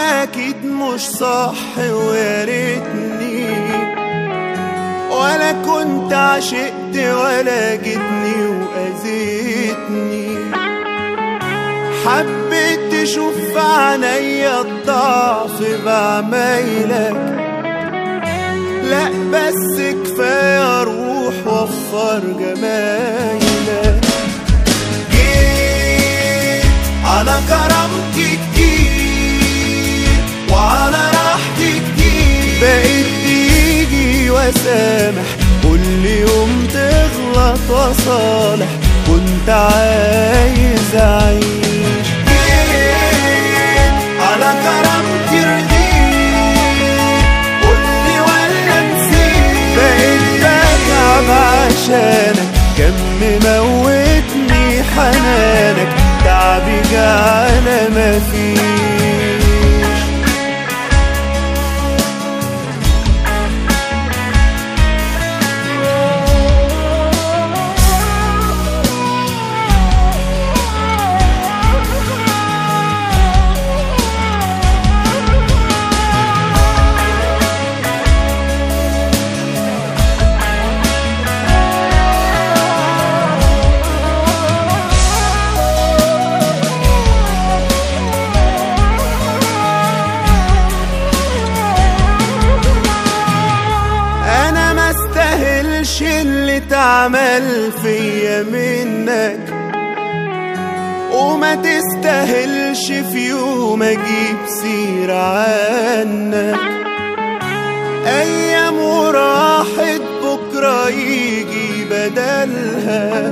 اكيد مش صح ويا ريتني، ولا كنت عشقت ولا جيتني واذيتني. حبيت تشوف في عينيا الضعف بعمايلك، لا بس كفاية روح وفر جمايلك. جيت على كرامتي كتير وعلى راحتي كتير، بقيت تيجي واسامح كل يوم تغلط وصالح، كنت عايز اعيش. جيت على كرامتي رضيت، قولي ولا نسيت، بقيت بتعب عشانك، كم موتني حنانك، تعبي جعل مفيش. اللي اتعمل فيا منك، وما تستاهلش في يوم اجيب سيرة عنك. ايام وراحت بكرة يجي بدلها،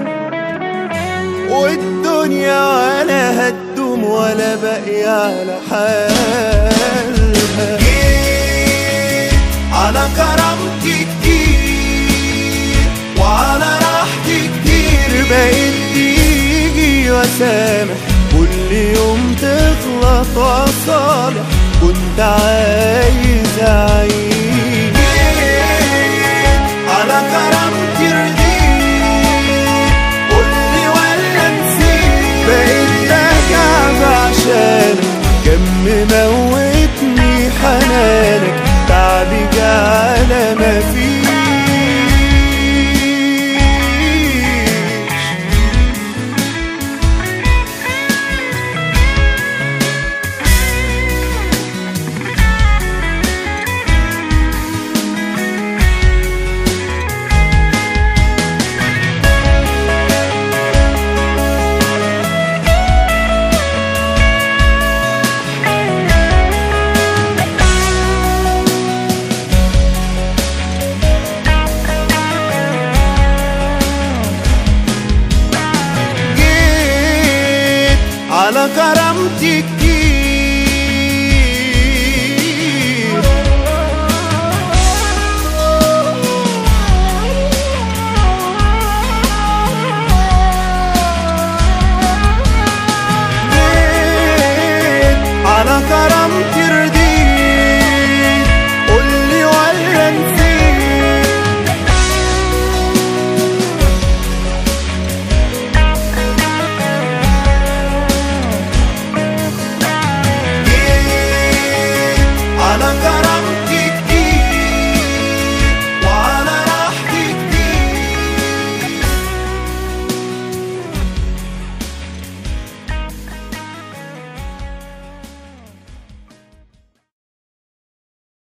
والدنيا ولا هتدوم ولا باقي على حالها. جيت على كرامتي كتير وعلى راحتي كتير، بقيت تيجي واسامح كل يوم تغلط وصالح، كنت عايز اعيش. جيت على كرامتي رضيت، قولي ولا نسيت، بقيت بتعب عشانك، كم موتني حنانك، تعبي جعل مفيش. على كرامتي كتير، جيت على كرامتي